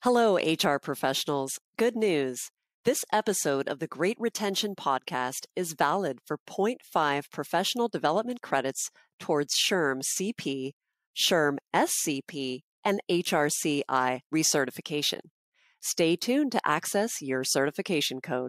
Hello, HR professionals. Good news. This episode of the Great Retention Podcast is valid for zero point 0.5 professional development credits towards SHRM CP, SHRM SCP, and HRCI recertification. Stay tuned to access your certification code.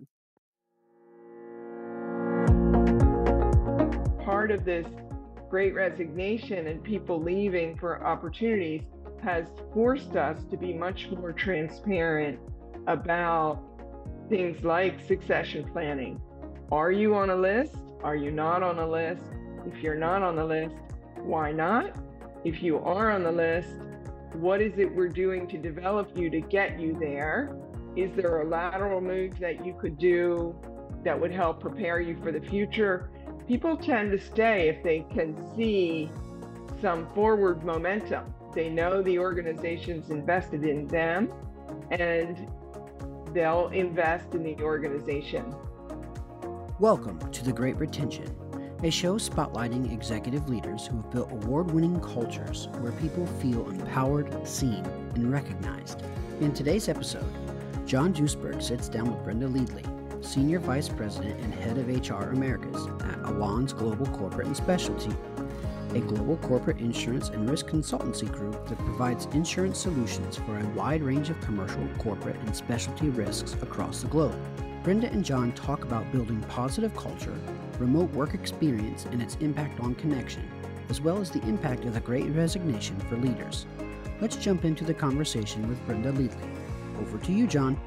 Part of this great resignation and people leaving for opportunities has forced us to be much more transparent about things like succession planning. Are you on a list? Are you not on a list? If you're not on the list, why not? If you are on the list, what is it we're doing to develop you to get you there? Is there a lateral move that you could do that would help prepare you for the future? People tend to stay if they can see some forward momentum. They know the organization's invested in them and they'll invest in the organization. Welcome to The Great Retention, a show spotlighting executive leaders who have built award-winning cultures where people feel empowered, seen, and recognized. In today's episode, John Duesberg sits down with Brenda Leadley, Senior Vice President and Head of HR Americas at Allianz Global Corporate and Specialty, a global corporate insurance and risk consultancy group that provides insurance solutions for a wide range of commercial, corporate, and specialty risks across the globe. Brenda and John talk about building positive culture, remote work experience and its impact on connection, as well as the impact of the Great Resignation for leaders. Let's jump into the conversation with Brenda Leadley. Over to you, John.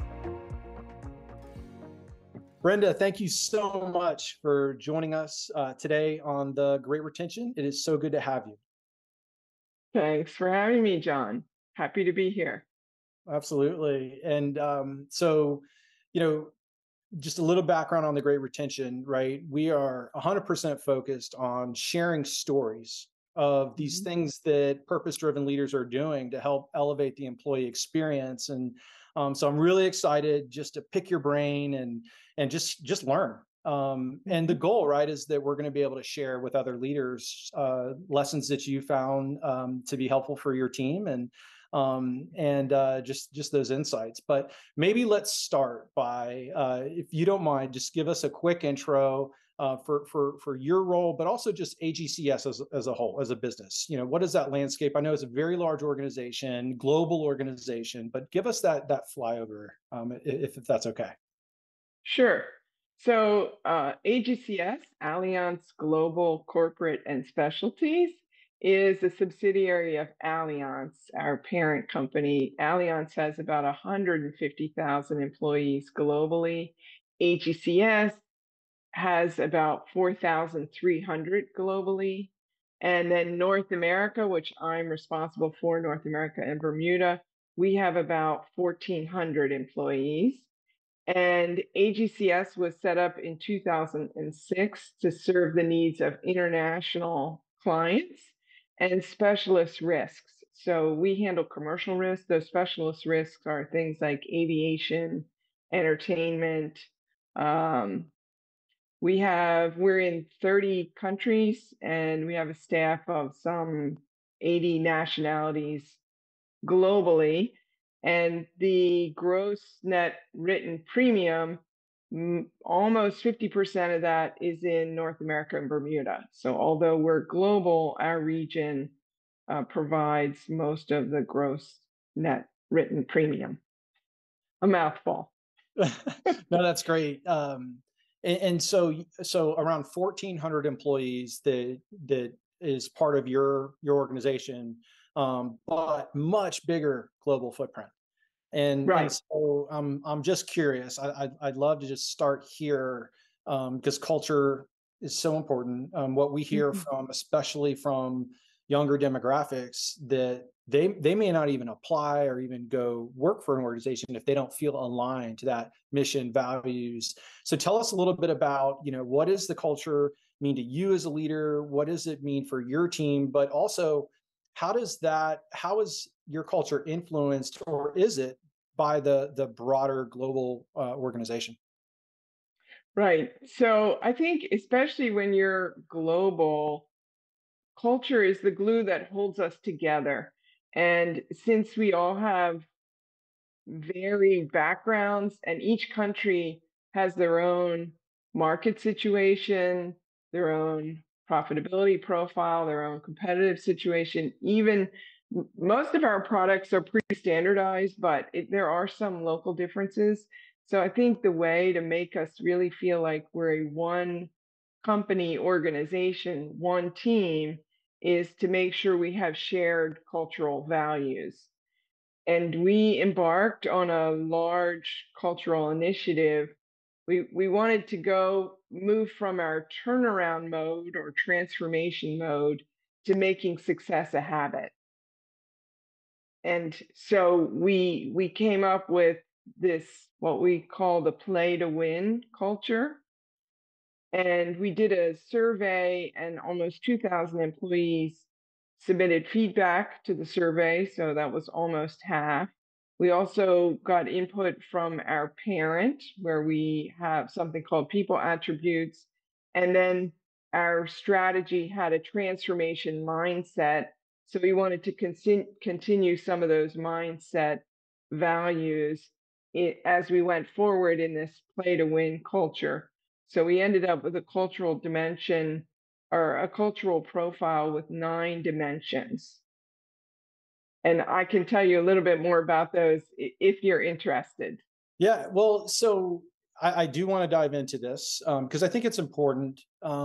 Brenda, thank you so much for joining us today on the Great Retention. It is so good to have you. Thanks for having me, John. Happy to be here. Absolutely. And just a little background on the Great Retention, right? We are 100% focused on sharing stories of these things that purpose-driven leaders are doing to help elevate the employee experience. And so I'm really excited just to pick your brain and just learn. And the goal, right, is that we're going to be able to share with other leaders lessons that you found to be helpful for your team and just those insights. But maybe let's start by, if you don't mind, just give us a quick intro for your role, but also just AGCS as a whole, as a business. You know, what is that landscape? I know it's a very large organization, global organization, but give us that flyover, if that's okay. Sure. So AGCS, Allianz Global Corporate and Specialties, is a subsidiary of Allianz, our parent company. Allianz has about 150,000 employees globally. AGCS has about 4,300 globally. And then North America, which I'm responsible for, North America and Bermuda, we have about 1,400 employees. And AGCS was set up in 2006 to serve the needs of international clients and specialist risks. So we handle commercial risks. Those specialist risks are things like aviation, entertainment. We're in 30 countries and we have a staff of some 80 nationalities globally. And the gross net written premium, almost 50% of that is in North America and Bermuda. So although we're global, our region provides most of the gross net written premium. A mouthful. No, that's great. And so around 1,400 employees that is part of your organization, but much bigger global footprint. And, right. And so I'm just curious. I'd love to just start here because culture is so important. What we hear from, especially from younger demographics, that they may not even apply or even go work for an organization if they don't feel aligned to that mission, values. So tell us a little bit about, what does the culture mean to you as a leader? What does it mean for your team? But also, how is your culture influenced, or is it by the broader global organization? Right. So I think especially when you're global, culture is the glue that holds us together. And since we all have varied backgrounds, and each country has their own market situation, their own profitability profile, their own competitive situation. Even most of our products are pretty standardized, but there are some local differences. So I think the way to make us really feel like we're a one company organization, one team, is to make sure we have shared cultural values. And we embarked on a large cultural initiative. We wanted to move from our turnaround mode or transformation mode to making success a habit. And so we came up with this, what we call the play to win culture. And we did a survey, and almost 2,000 employees submitted feedback to the survey. So that was almost half. We also got input from our parent, where we have something called people attributes. And then our strategy had a transformation mindset. So we wanted to continue some of those mindset values as we went forward in this play to win culture. So we ended up with a cultural dimension, or a cultural profile with 9 dimensions. And I can tell you a little bit more about those if you're interested. Yeah, well, so I do want to dive into this because I think it's important.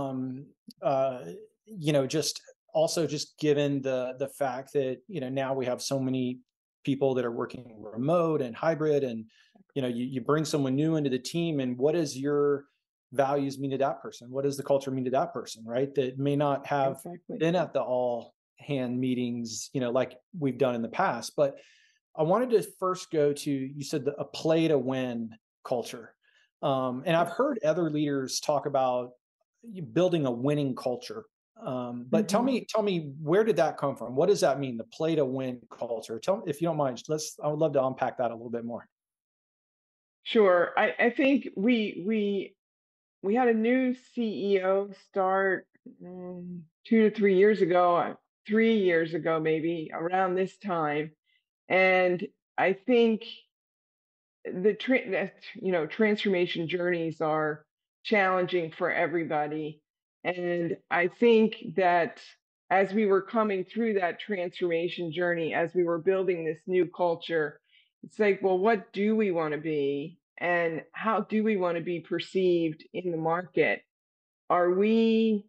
Just also just given the fact that now we have so many people that are working remote and hybrid, and you bring someone new into the team, and what does your values mean to that person? What does the culture mean to that person, right? That may not have been at the all hand meetings, like we've done in the past. But I wanted to first go to, you said a play to win culture. And I've heard other leaders talk about building a winning culture. But tell me, where did that come from? What does that mean? The play to win culture. Tell me, if you don't mind, I would love to unpack that a little bit more. Sure. I think we had a new CEO start 2 to 3 years ago, 3 years ago, maybe around this time. And I think the transformation journeys are challenging for everybody. And I think that as we were coming through that transformation journey, as we were building this new culture, it's like, well, what do we want to be? And how do we want to be perceived in the market? Are we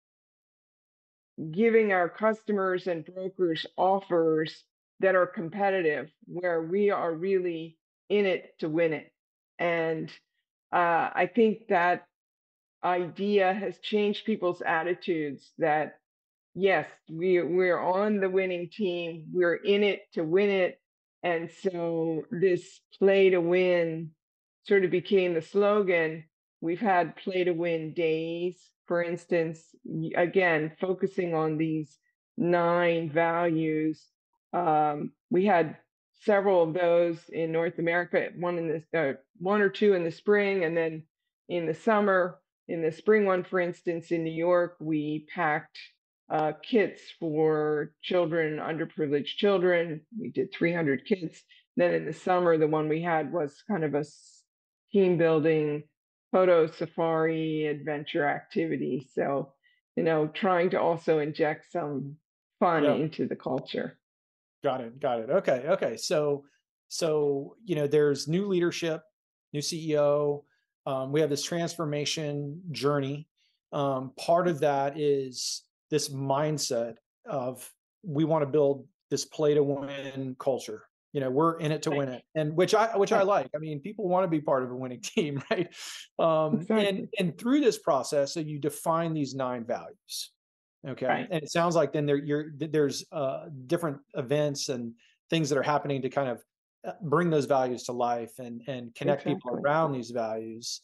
giving our customers and brokers offers that are competitive, where we are really in it to win it? And I think that idea has changed people's attitudes that, yes, we're on the winning team, we're in it to win it. And so this play to win sort of became the slogan. We've had play to win days, for instance, again, focusing on these 9 values. We had several of those in North America, one or two in the spring, and then in the summer. In the spring one, for instance, in New York, we packed kits for children, underprivileged children. We did 300 kits. Then in the summer, the one we had was kind of a team building photo safari adventure activity. So, trying to also inject some fun into the culture. Got it. Okay. So, there's new leadership, new CEO. We have this transformation journey. Part of that is this mindset of, we want to build this play to win culture. We're in it to win it, and which I like. I mean, people want to be part of a winning team, right? Exactly. And through this process, so you define these 9 values. Okay. Right. And it sounds like then there's different events and things that are happening to kind of bring those values to life and connect people around these values.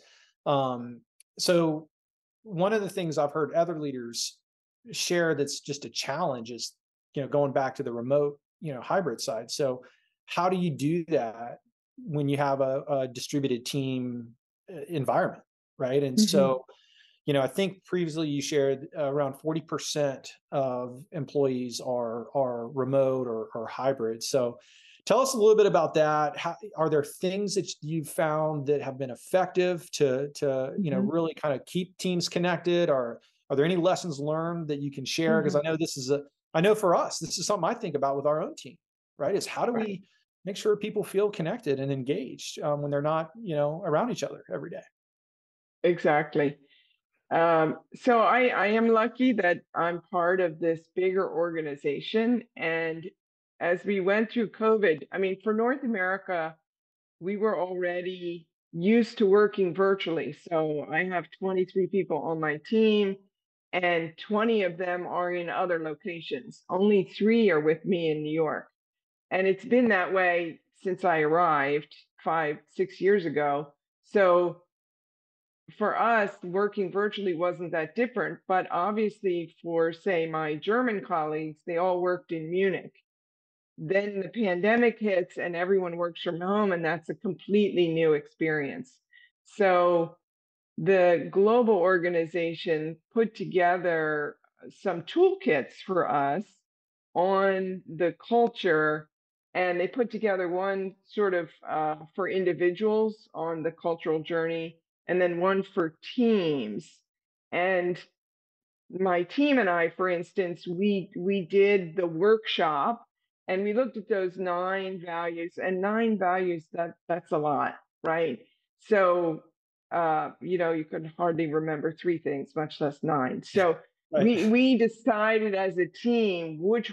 So one of the things I've heard other leaders share that's just a challenge is, going back to the remote, hybrid side. So how do you do that when you have a distributed team environment, right? And so, I think previously you shared around 40% of employees are remote or hybrid. So Tell us a little bit about that. How, are there things that you've found that have been effective to really kind of keep teams connected? Or are there any lessons learned that you can share? Because I know I know for us, this is something I think about with our own team, right? Is how do we make sure people feel connected and engaged when they're not, around each other every day? Exactly. So I am lucky that I'm part of this bigger organization. And as we went through COVID, I mean, for North America, we were already used to working virtually. So I have 23 people on my team, and 20 of them are in other locations. Only 3 are with me in New York. And it's been that way since I arrived 5-6 years ago. So for us, working virtually wasn't that different, but obviously for, say, my German colleagues, they all worked in Munich. Then the pandemic hits and everyone works from home, and that's a completely new experience. So the global organization put together some toolkits for us on the culture, and they put together one sort of for individuals on the cultural journey, and then one for teams. And my team and I, for instance, we did the workshop and we looked at those 9 values, and 9 values, that's a lot, right? So you could hardly remember 3 things, much less 9. So we decided as a team which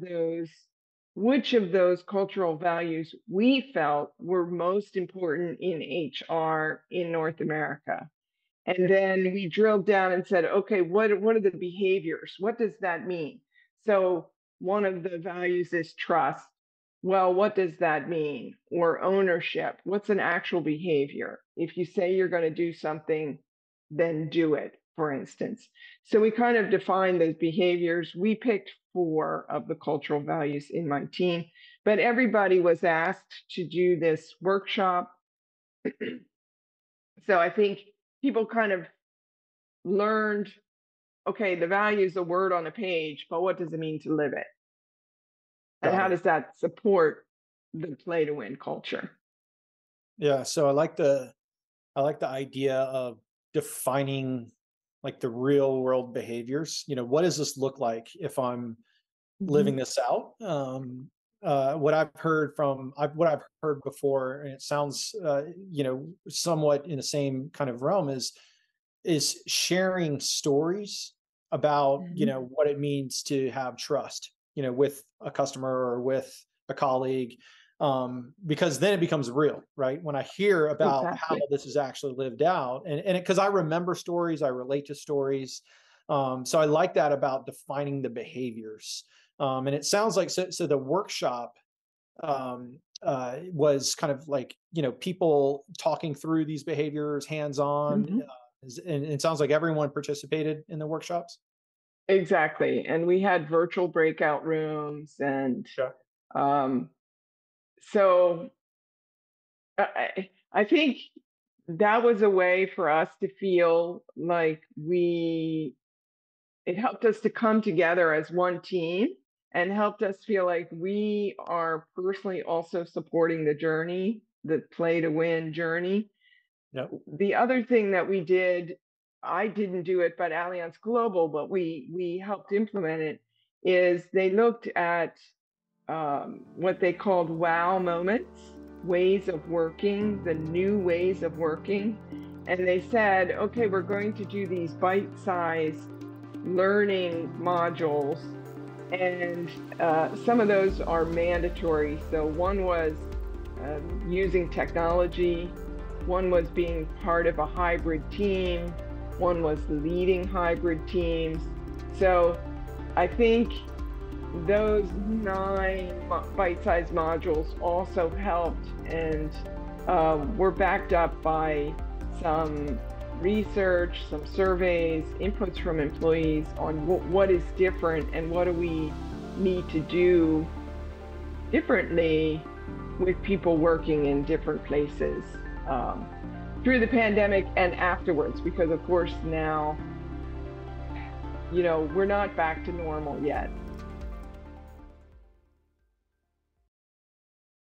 of those cultural values we felt were most important in HR in North America. And then we drilled down and said, okay, what are the behaviors? What does that mean? So one of the values is trust. Well, what does that mean? Or ownership. What's an actual behavior? If you say you're going to do something, then do it, for instance. So we kind of defined those behaviors. We picked 4 of the cultural values in my team, but everybody was asked to do this workshop. So I think people kind of learned, okay, the value is a word on a page, but what does it mean to live it? And how does that support the play to win culture? Yeah. So I like the idea of defining like the real world behaviors. What does this look like if I'm living this out? What I've heard before, and it sounds, somewhat in the same kind of realm, is sharing stories about, what it means to have trust, with a customer or with a colleague, because then it becomes real, right? When I hear about how this is actually lived out, and because I remember stories, I relate to stories. So I like that about defining the behaviors. And it sounds like, so the workshop was kind of like, people talking through these behaviors hands-on. And it sounds like everyone participated in the workshops. Exactly. And we had virtual breakout rooms. And so I think that was a way for us to feel like it helped us to come together as one team, and helped us feel like we are personally also supporting the journey, the play to win journey. Yep. The other thing that we did, I didn't do it, but Allianz Global, but we helped implement it, is they looked at what they called wow moments, ways of working, the new ways of working. And they said, okay, we're going to do these bite-sized learning modules, and some of those are mandatory. So one was using technology, one was being part of a hybrid team, one was leading hybrid teams. So I think those 9 bite-sized modules also helped, and were backed up by some research, some surveys, inputs from employees on what is different and what do we need to do differently with people working in different places through the pandemic and afterwards, because of course now, we're not back to normal yet.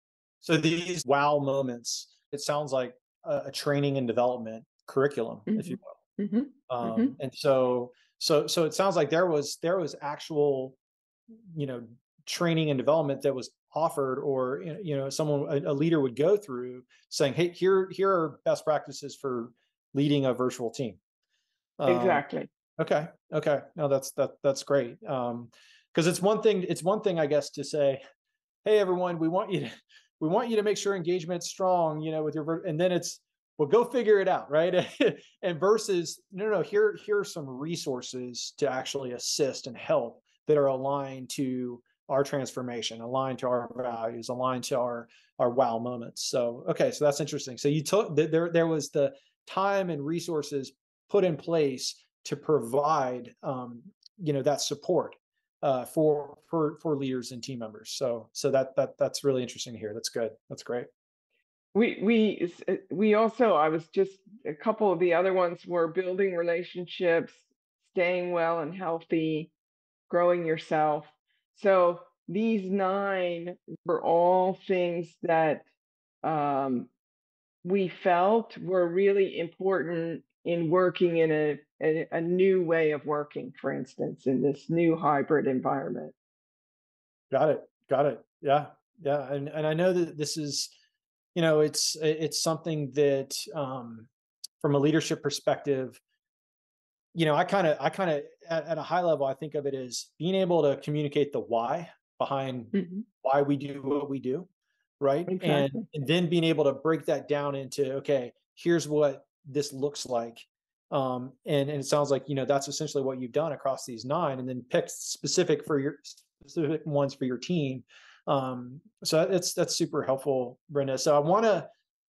So these wow moments, it sounds like a training and development curriculum, if you will. And so it sounds like there was actual, you know, training and development that was offered, or someone, a leader would go through saying, hey, here are best practices for leading a virtual team. Exactly. Okay. No, that's great. Because it's one thing, I guess, to say, hey, everyone, we want you to make sure engagement's strong, with and then it's, well, go figure it out, right? And versus, no, here are some resources to actually assist and help that are aligned to our transformation, aligned to our values, aligned to our wow moments. So, okay, so that's interesting. So you took there was the time and resources put in place to provide, that support for leaders and team members. So that's really interesting to hear. That's good. That's great. We also, I was just, a couple of the other ones were building relationships, staying well and healthy, growing yourself. So these 9 were all things that we felt were really important in working in a new way of working, for instance, in this new hybrid environment. Got it. Yeah. And I know that this is, it's something that, from a leadership perspective, I kind of at a high level, I think of it as being able to communicate the why behind why we do what we do, right? Exactly. And then being able to break that down into, okay, here's what this looks like. And it sounds like, that's essentially what you've done across these 9, and then pick specific ones for your team. So that's super helpful, Brenda. So I want to,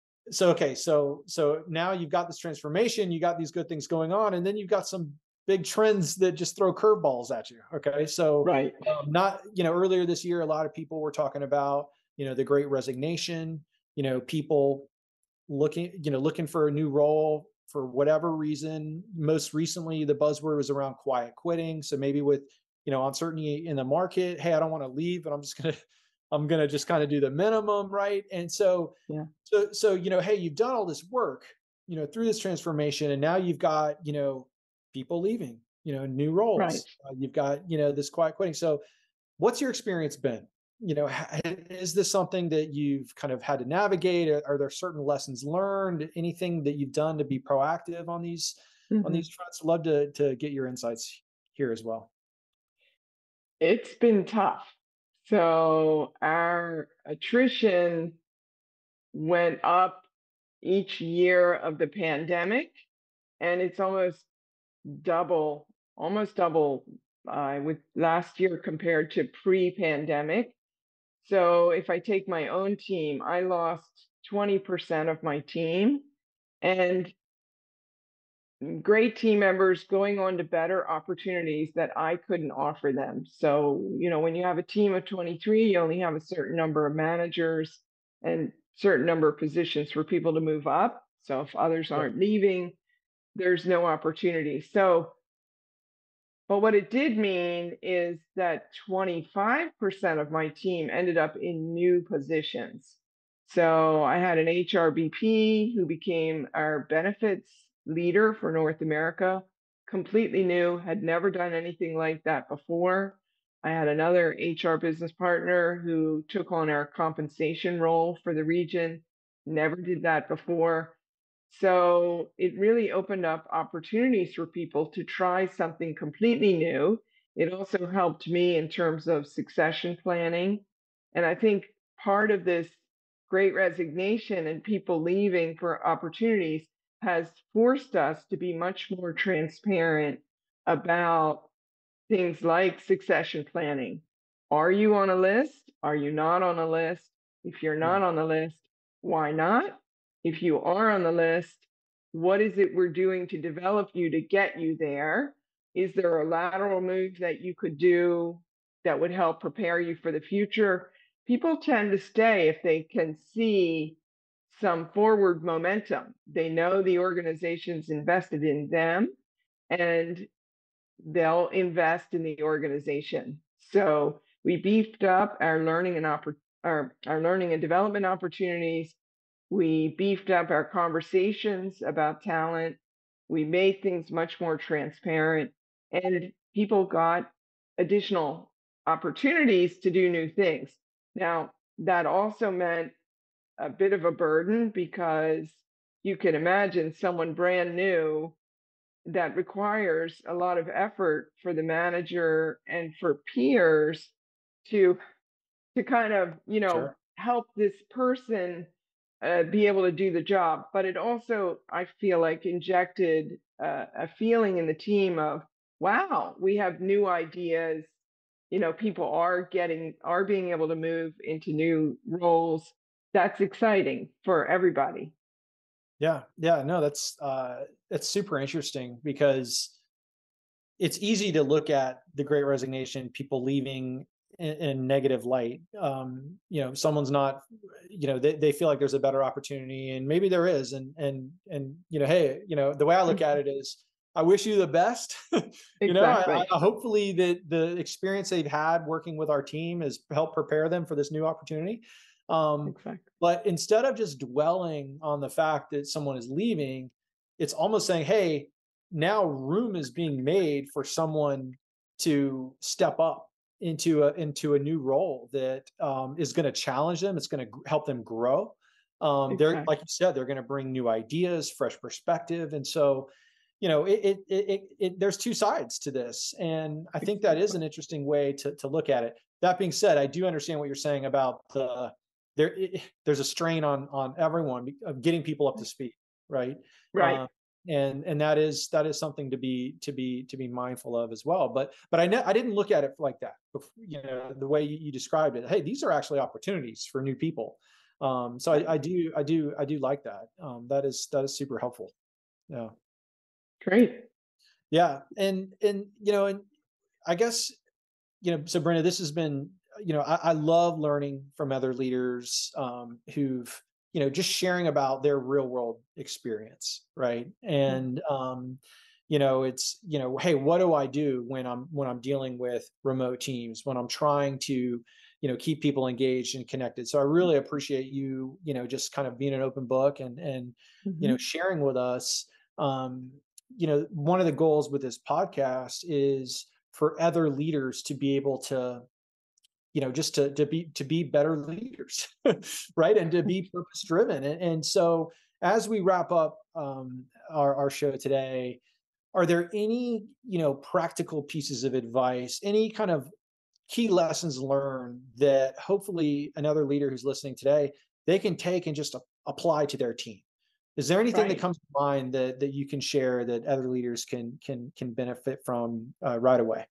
so now you've got this transformation, you got these good things going on, and then you've got some big trends that just throw curveballs at you. Okay. So right. Not, earlier this year, a lot of people were talking about, the Great Resignation, people looking for a new role for whatever reason. Most recently, the buzzword was around quiet quitting. So maybe with, uncertainty in the market, hey, I don't want to leave, but I'm gonna just kind of do the minimum, right? And so, yeah. So hey, you've done all this work, through this transformation, and now you've got, people leaving, new roles. Right. You've got, this quiet quitting. So, what's your experience been? Is this something that you've kind of had to navigate? Are there certain lessons learned? Anything that you've done to be proactive on these fronts? Love to get your insights here as well. It's been tough. So our attrition went up each year of the pandemic, and it's almost double with last year compared to pre-pandemic. So if I take my own team, I lost 20% of my team, and great team members going on to better opportunities that I couldn't offer them. So, when you have a team of 23, you only have a certain number of managers and certain number of positions for people to move up. So if others aren't leaving, there's no opportunity. So, but what it did mean is that 25% of my team ended up in new positions. So I had an HRBP who became our benefits leader for North America, completely new, had never done anything like that before. I had another HR business partner who took on our compensation role for the region, never did that before. So it really opened up opportunities for people to try something completely new. It also helped me in terms of succession planning. And I think part of this Great Resignation and people leaving for opportunities has forced us to be much more transparent about things like succession planning. Are you on a list? Are you not on a list? If you're not on the list, why not? If you are on the list, what is it we're doing to develop you to get you there? Is there a lateral move that you could do that would help prepare you for the future? People tend to stay if they can see some forward momentum. They know the organization's invested in them, and they'll invest in the organization. So we beefed up our learning and our learning and development opportunities. We beefed up our conversations about talent. We made things much more transparent, and people got additional opportunities to do new things. Now, that also meant a bit of a burden because you can imagine someone brand new that requires a lot of effort for the manager and for peers to kind of, Sure. help this person be able to do the job. But it also, I feel like, injected a feeling in the team of, wow, we have new ideas. People are being able to move into new roles. That's exciting for everybody. Yeah. Yeah. No, that's super interesting because it's easy to look at the Great Resignation, people leaving in a negative light. Someone's not, they feel like there's a better opportunity, and maybe there is. Hey, the way I look at it is, I wish you the best. Exactly. Hopefully that the experience they've had working with our team has helped prepare them for this new opportunity. Exactly. But instead of just dwelling on the fact that someone is leaving, it's almost saying, hey, now room is being made for someone to step up into a new role that is going to challenge them. It's going to help them grow. They're, Exactly. like you said, they're going to bring new ideas, fresh perspective, and so there's two sides to this, and I think that is an interesting way to look at it. That being said, I do understand what you're saying about there's a strain on everyone of getting people up to speed, right? Right. Um, and that is something to be mindful of as well. But I didn't look at it like that. The way you described it. Hey, these are actually opportunities for new people. So I do like that. That is super helpful. Yeah. Great. Yeah. And I guess, so Brenda, this has been, I love learning from other leaders who've, just sharing about their real world experience. Right. And, it's, hey, what do I do when I'm dealing with remote teams, when I'm trying to, keep people engaged and connected. So I really appreciate you, just kind of being an open book and, Mm-hmm. sharing with us. One of the goals with this podcast is for other leaders to be able to, just to be better leaders, right, and to be purpose driven. And so as we wrap up our show today, are there any practical pieces of advice, any kind of key lessons learned that hopefully another leader who's listening today, they can take and just apply to their team? Is there anything that Right. comes to mind that you can share that other leaders can benefit from right away?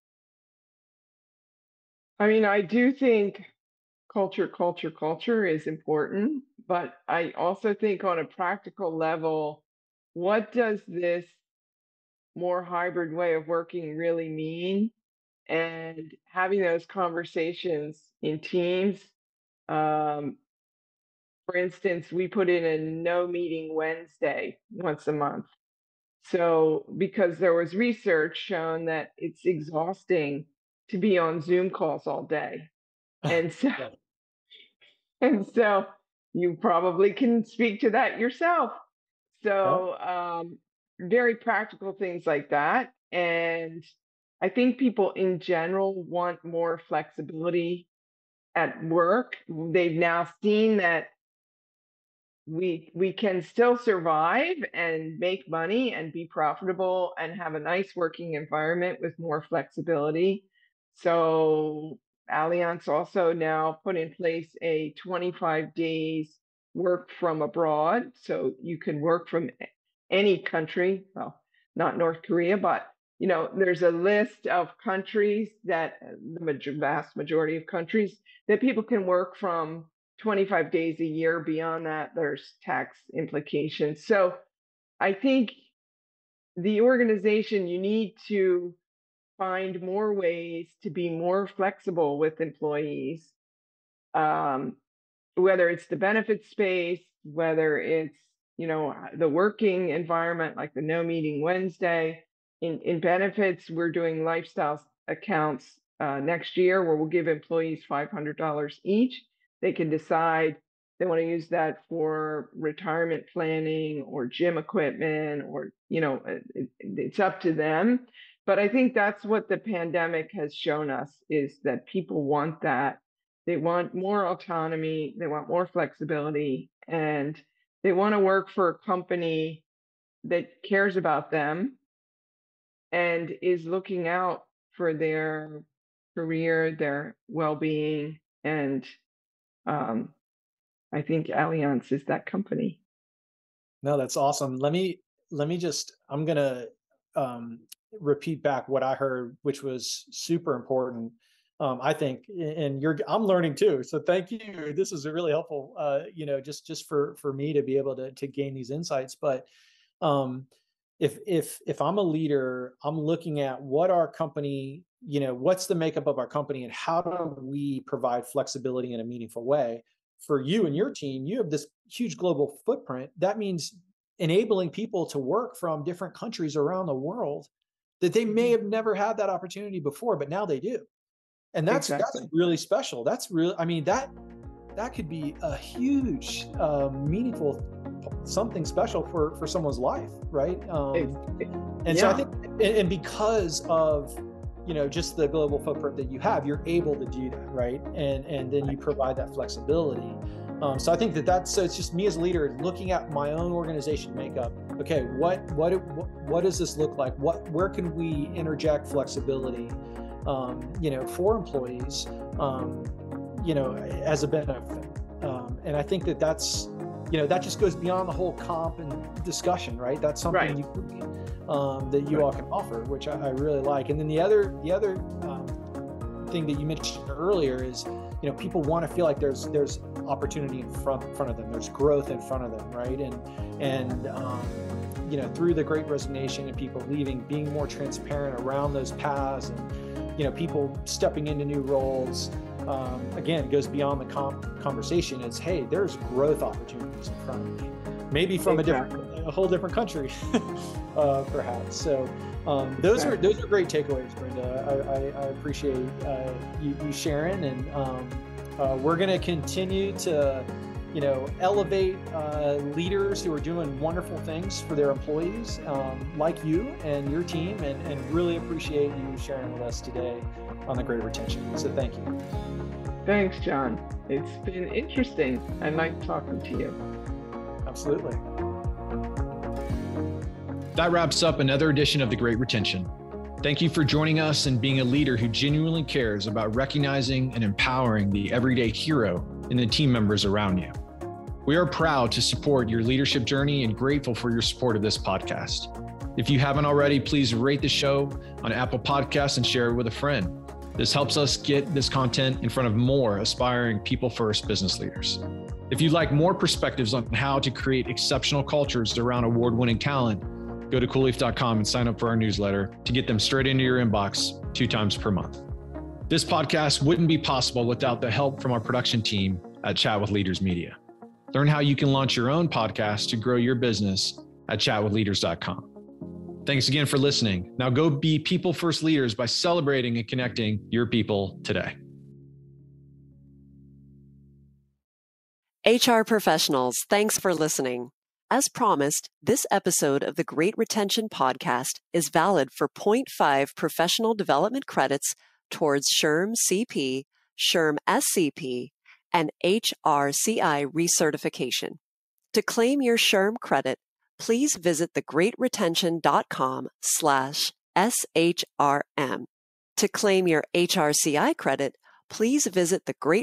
I mean, I do think culture is important, but I also think on a practical level, what does this more hybrid way of working really mean? And having those conversations in teams. Um, for instance, we put in a no meeting Wednesday once a month. So, because there was research shown that it's exhausting to be on Zoom calls all day. And so, Yeah. and so you probably can speak to that yourself. Yeah. So, very practical things like that. And I think people in general want more flexibility at work. They've now seen that we can still survive and make money and be profitable and have a nice working environment with more flexibility. So Allianz also now put in place a 25 days work from abroad. So you can work from any country, well, not North Korea, but there's a list of countries that the vast majority of countries that people can work from 25 days a year. Beyond that, there's tax implications. So I think the organization, you need to find more ways to be more flexible with employees, whether it's the benefit space, whether it's, the working environment, like the no meeting Wednesday. In benefits, we're doing lifestyle accounts next year where we'll give employees $500 each They can decide they want to use that for retirement planning or gym equipment, or, it's up to them. But I think that's what the pandemic has shown us, is that people want that. They want more autonomy, they want more flexibility, and they want to work for a company that cares about them and is looking out for their career, their well-being. And I think Allianz is that company. No, that's awesome. Let me just, I'm going to repeat back what I heard, which was super important. I think, and I'm learning too. So thank you. This is really helpful, just for me to be able to gain these insights. But if I'm a leader, I'm looking at what our company, what's the makeup of our company, and how do we provide flexibility in a meaningful way. For you and your team, you have this huge global footprint. That means enabling people to work from different countries around the world that they may have never had that opportunity before, but now they do. And that's really special. That's really, that could be a huge, meaningful, something special for someone's life, right? So I think, and because of, just the global footprint that you have, you're able to do that, right? And then you provide that flexibility. So I think so it's just me as a leader looking at my own organization makeup. Okay, what does this look like? Where can we interject flexibility, for employees, as a benefit? And I think that's, that just goes beyond the whole comp and discussion, right? That's something that you all can offer, which I really like. And then the other thing that you mentioned earlier is, people want to feel like there's opportunity in front of them. There's growth in front of them, right? And through the Great Resignation and people leaving, being more transparent around those paths, and people stepping into new roles. Again, it goes beyond the conversation. It's, hey, there's growth opportunities in front of me, maybe from a whole different country, perhaps. So those are great takeaways, Brenda. I appreciate you sharing, and we're going to continue to elevate leaders who are doing wonderful things for their employees, like you and your team, and really appreciate you sharing with us today on the Great Retention. So thank you. Thanks, John. It's been interesting. I like talking to you. Absolutely. That wraps up another edition of the Great Retention. Thank you for joining us and being a leader who genuinely cares about recognizing and empowering the everyday hero and the team members around you. We are proud to support your leadership journey and grateful for your support of this podcast. If you haven't already, please rate the show on Apple Podcasts and share it with a friend. This helps us get this content in front of more aspiring people-first business leaders. If you'd like more perspectives on how to create exceptional cultures around award-winning talent, go to coolleaf.com and sign up for our newsletter to get them straight into your inbox 2 times per month. This podcast wouldn't be possible without the help from our production team at Chat with Leaders Media. Learn how you can launch your own podcast to grow your business at chatwithleaders.com. Thanks again for listening. Now go be people first leaders by celebrating and connecting your people today. HR professionals, thanks for listening. As promised, this episode of the Great Retention Podcast is valid for 0.5 professional development credits towards SHRM CP, SHRM SCP, and HRCI recertification. To claim your SHRM credit, please visit thegreatretention.com/SHRM. To claim your HRCI credit, please visit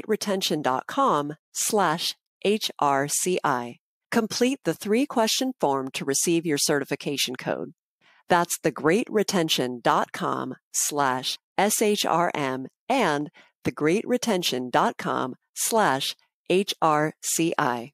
thegreatretention.com/HRCI. Complete the 3-question form to receive your certification code. That's thegreatretention.com/SHRM and thegreatretention.com/HRCI.